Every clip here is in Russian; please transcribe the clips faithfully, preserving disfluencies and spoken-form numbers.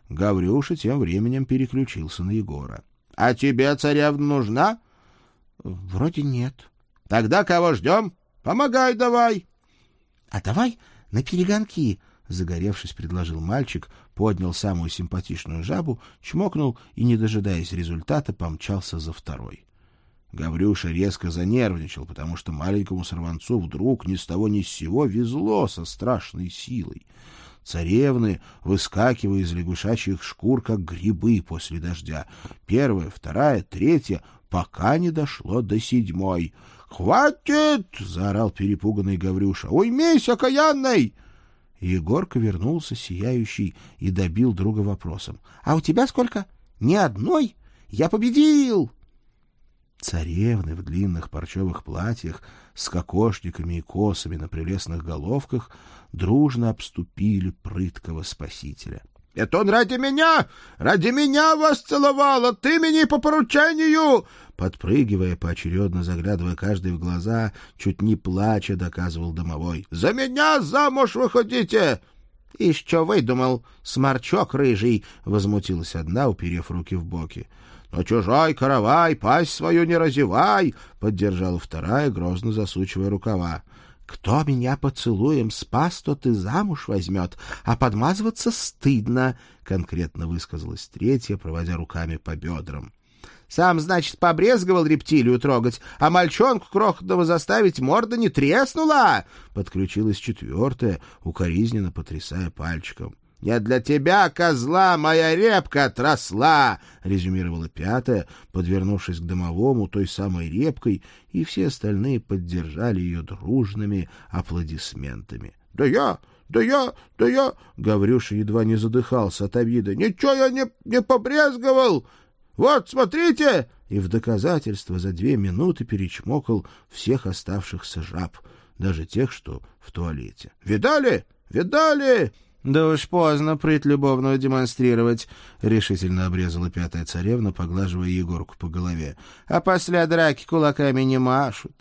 Гаврюша тем временем переключился на Егора. — А тебе царевна нужна? — Вроде нет. — Тогда кого ждем? Помогай давай. — А давай на перегонки, — загоревшись, предложил мальчик, поднял самую симпатичную жабу, чмокнул и, не дожидаясь результата, помчался за второй. Гаврюша резко занервничал, потому что маленькому сорванцу вдруг ни с того ни с сего везло со страшной силой. Царевны, выскакивая из лягушачьих шкур, как грибы после дождя. Первая, вторая, третья, пока не дошло до седьмой. «Хватит!» — заорал перепуганный Гаврюша. «Уймись, окаянный!» Егорка вернулся сияющий и добил друга вопросом. — А у тебя сколько? Ни одной? Я победил! Царевны в длинных парчевых платьях с кокошниками и косами на прелестных головках дружно обступили прыткого спасителя. — Это он ради меня! Ради меня вас целовал! От имени по поручению! Подпрыгивая, поочередно заглядывая каждый в глаза, чуть не плача, доказывал домовой. — За меня замуж выходите! — Ишь, что выдумал, сморчок рыжий! — возмутилась одна, уперев руки в боки. — Но чужой каравай, пасть свою не разевай! — поддержала вторая, грозно засучивая рукава. — Кто меня поцелуем спас, тот и замуж возьмет, а подмазываться стыдно, — конкретно высказалась третья, проводя руками по бедрам. — Сам, значит, побрезговал рептилию трогать, а мальчонку крохотного заставить морда не треснула! — подключилась четвертая, укоризненно потрясая пальчиком. — Не для тебя, козла, моя репка отросла! — резюмировала пятая, подвернувшись к домовому той самой репкой, и все остальные поддержали ее дружными аплодисментами. — Да я, да я, да я... — Гаврюша едва не задыхался от обиды. — Ничего я не, не побрезговал! Вот, смотрите! И в доказательство за две минуты перечмокал всех оставшихся жаб, даже тех, что в туалете. — Видали? Видали? — Да уж поздно прыть любовную демонстрировать, — решительно обрезала пятая царевна, поглаживая Егорку по голове. — А после драки кулаками не машут.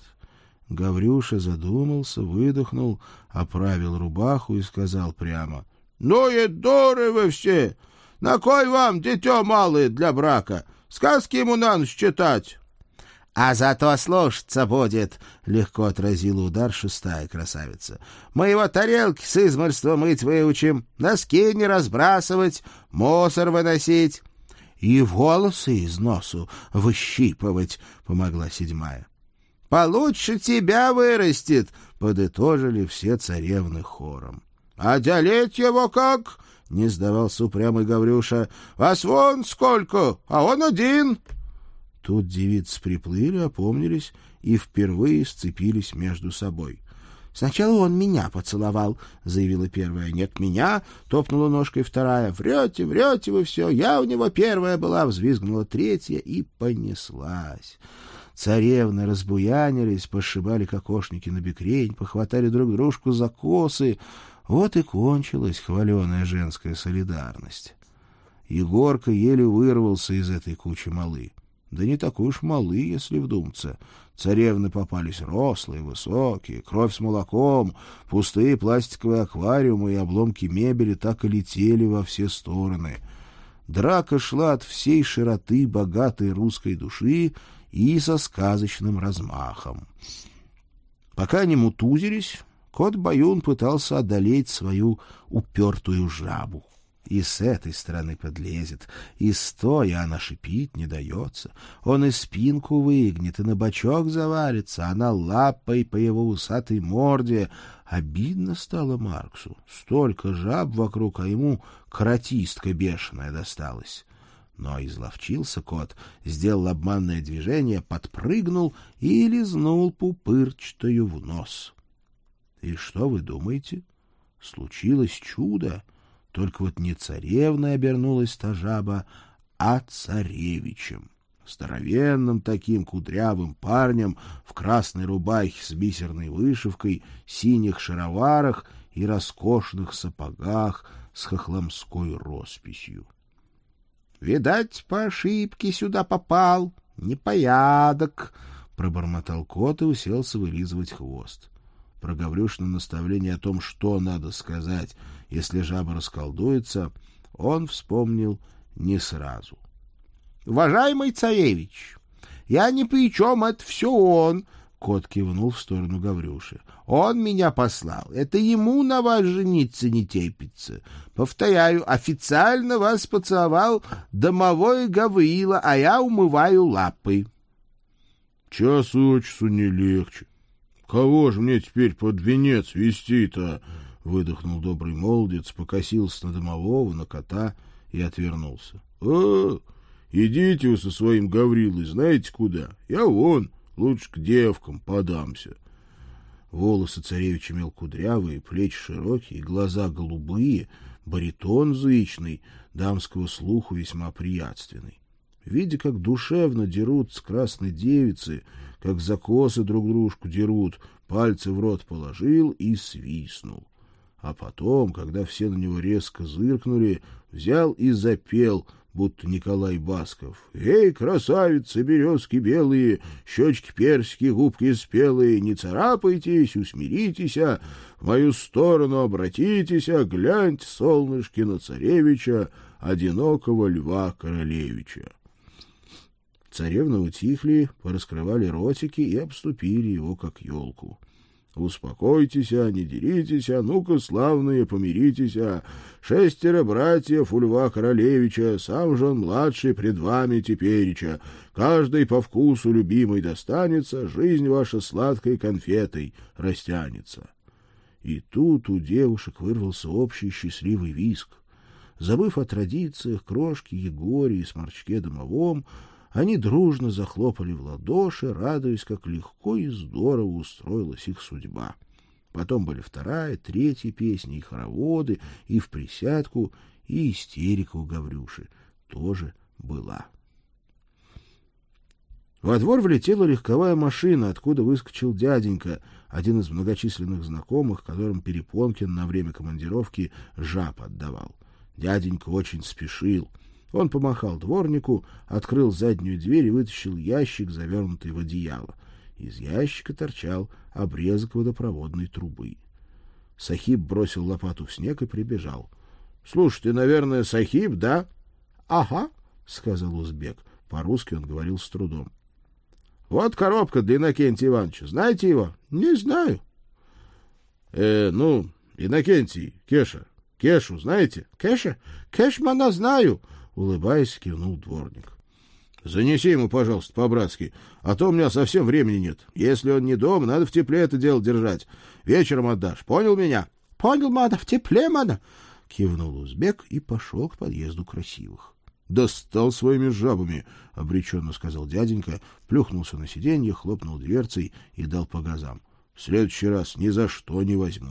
Гаврюша задумался, выдохнул, оправил рубаху и сказал прямо. — Ну и дуры вы все! На кой вам, дитё малое, для брака? Сказки ему на ночь читать. — А зато слушаться будет, — легко отразила удар шестая красавица. — Мы его тарелки с измольства мыть выучим, носки не разбрасывать, мусор выносить. — И волосы из носу выщипывать, — помогла седьмая. — Получше тебя вырастет, — подытожили все царевны хором. — А делить его как? — не сдавался упрямый Гаврюша. — Вас вон сколько, а он один. Тут девицы приплыли, опомнились и впервые сцепились между собой. — Сначала он меня поцеловал, — заявила первая. — Нет, меня, — топнула ножкой вторая. — Врете, врете вы все, я у него первая была, — взвизгнула третья и понеслась. Царевны разбуянились, пошибали кокошники на бекрень, похватали друг дружку за косы. Вот и кончилась хваленая женская солидарность. Егорка еле вырвался из этой кучи малы. Да не такой уж малы, если вдуматься. Царевны попались рослые, высокие, кровь с молоком, пустые пластиковые аквариумы и обломки мебели так и летели во все стороны. Драка шла от всей широты богатой русской души и со сказочным размахом. Пока они мутузились, кот Баюн пытался одолеть свою упертую жабу. И с этой стороны подлезет, и стоя она шипит, не дается. Он и спинку выгнет, и на бочок завалится, она лапой по его усатой морде. Обидно стало Марксу. Столько жаб вокруг, а ему каратистка бешеная досталась. Но изловчился кот, сделал обманное движение, подпрыгнул и лизнул пупырчатую в нос. И что вы думаете? Случилось чудо. Только вот не царевной обернулась та жаба, а царевичем. Здоровенным таким кудрявым парнем в красной рубахе с бисерной вышивкой, синих шароварах и роскошных сапогах с хохломской росписью. — Видать, по ошибке сюда попал, непорядок, — пробормотал кот и уселся вылизывать хвост. Про Гаврюшино наставление о том, что надо сказать, если жаба расколдуется, он вспомнил не сразу. — Уважаемый царевич, я ни при чем, это все он, — кот кивнул в сторону Гаврюши. — Он меня послал. Это ему на вас жениться не терпится. Повторяю, официально вас поцеловал домовой Гаврила, а я умываю лапы. — Час от часу не легче. Кого же мне теперь под венец вести-то? — выдохнул добрый молодец, покосился на домового, на кота и отвернулся. — О, идите вы со своим Гаврилой, знаете куда? Я вон, лучше к девкам подамся. Волосы царевича имел кудрявые, плечи широкие, глаза голубые, баритон зычный, дамского слуху весьма приятственный. Видя, как душевно дерутся красные девицы, как за косы друг дружку дерут, пальцы в рот положил и свистнул. А потом, когда все на него резко зыркнули, взял и запел, будто Николай Басков. «Эй, красавицы, березки белые, щечки персики, губки спелые, не царапайтесь, усмиритесь, в мою сторону обратитесь, гляньте, солнышки, на царевича, одинокого льва королевича». Царевны утихли, пораскрывали ротики и обступили его, как елку. «Успокойтесь, не деритесь, ну-ка, славные, помиритесь, шестеро братьев у льва королевича, сам же он младший пред вами тепереча, каждый по вкусу любимый достанется, жизнь ваша сладкой конфетой растянется». И тут у девушек вырвался общий счастливый визг. Забыв о традициях, крошке Егоре и сморчке домовом, они дружно захлопали в ладоши, радуясь, как легко и здорово устроилась их судьба. Потом были вторая, третья песни, и хороводы, и в присядку, и истерика у Гаврюши тоже была. Во двор влетела легковая машина, откуда выскочил дяденька, один из многочисленных знакомых, которым Перепонкин на время командировки жаб отдавал. Дяденька очень спешил. Он помахал дворнику, открыл заднюю дверь и вытащил ящик, завернутый в одеяло. Из ящика торчал обрезок водопроводной трубы. Сахиб бросил лопату в снег и прибежал. — Слушай, ты, наверное, Сахиб, да? — Ага, — сказал узбек. По-русски он говорил с трудом. — Вот коробка для Иннокентия Ивановича. Знаете его? — Не знаю. Э, — Ну, Иннокентий, Кеша. Кешу знаете? — Кеша? Кешмана знаю. Улыбаясь, кивнул дворник. — Занеси ему, пожалуйста, по-братски, а то у меня совсем времени нет. Если он не дома, надо в тепле это дело держать. Вечером отдашь. Понял меня? — Понял, мада, в тепле, мада. Кивнул узбек и пошел к подъезду красивых. — Достал своими жабами, — обреченно сказал дяденька, плюхнулся на сиденье, хлопнул дверцей и дал по газам. — В следующий раз ни за что не возьму.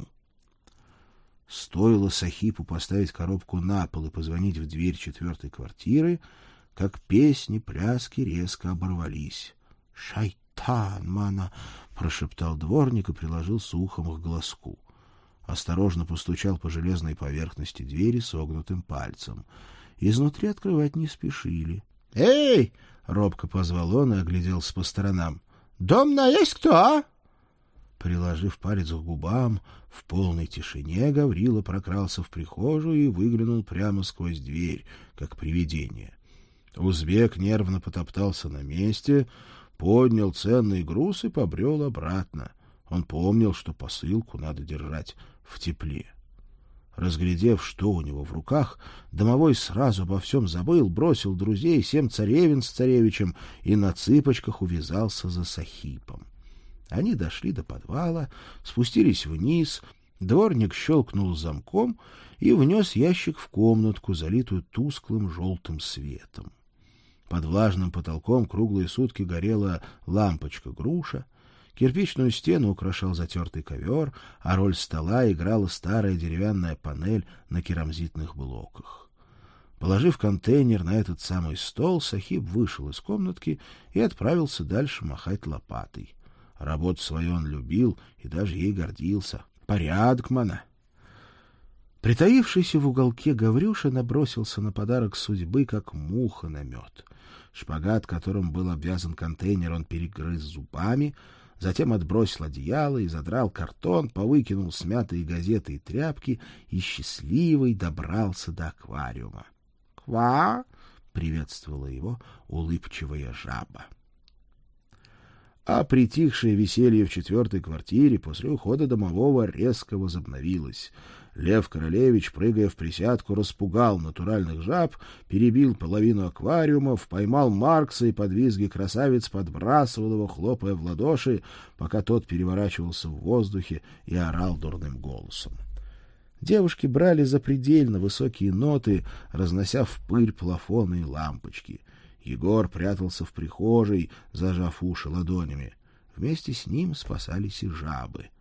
Стоило Сахипу поставить коробку на пол и позвонить в дверь четвертой квартиры, как песни, пляски резко оборвались. — Шайтан, мана! — прошептал дворник и приложился ухом к глазку. Осторожно постучал по железной поверхности двери согнутым пальцем. Изнутри открывать не спешили. — Эй! — робко позвал он и огляделся по сторонам. — Домна есть кто, а? Приложив палец к губам, в полной тишине Гаврила прокрался в прихожую и выглянул прямо сквозь дверь, как привидение. Узбек нервно потоптался на месте, поднял ценный груз и побрел обратно. Он помнил, что посылку надо держать в тепле. Разглядев, что у него в руках, домовой сразу обо всем забыл, бросил друзей, семь царевин с царевичем и на цыпочках увязался за Сахипом. Они дошли до подвала, спустились вниз, дворник щелкнул замком и внес ящик в комнатку, залитую тусклым желтым светом. Под влажным потолком круглые сутки горела лампочка-груша, кирпичную стену украшал затертый ковер, а роль стола играла старая деревянная панель на керамзитных блоках. Положив контейнер на этот самый стол, Сахиб вышел из комнатки и отправился дальше махать лопатой. Работу свою он любил и даже ей гордился. Порядок, мана! Притаившийся в уголке Гаврюша набросился на подарок судьбы, как муха на мед. Шпагат, которым был обвязан контейнер, он перегрыз зубами, затем отбросил одеяло и задрал картон, повыкинул смятые газеты и тряпки и счастливый добрался до аквариума. «Ква!» — приветствовала его улыбчивая жаба. А притихшее веселье в четвертой квартире после ухода домового резко возобновилось. Лев Королевич, прыгая в присядку, распугал натуральных жаб, перебил половину аквариумов, поймал Маркса и под визги красавиц подбрасывал его, хлопая в ладоши, пока тот переворачивался в воздухе и орал дурным голосом. Девушки брали запредельно высокие ноты, разнося в пыль плафоны и лампочки. Егор прятался в прихожей, зажав уши ладонями. Вместе с ним спасались и жабы.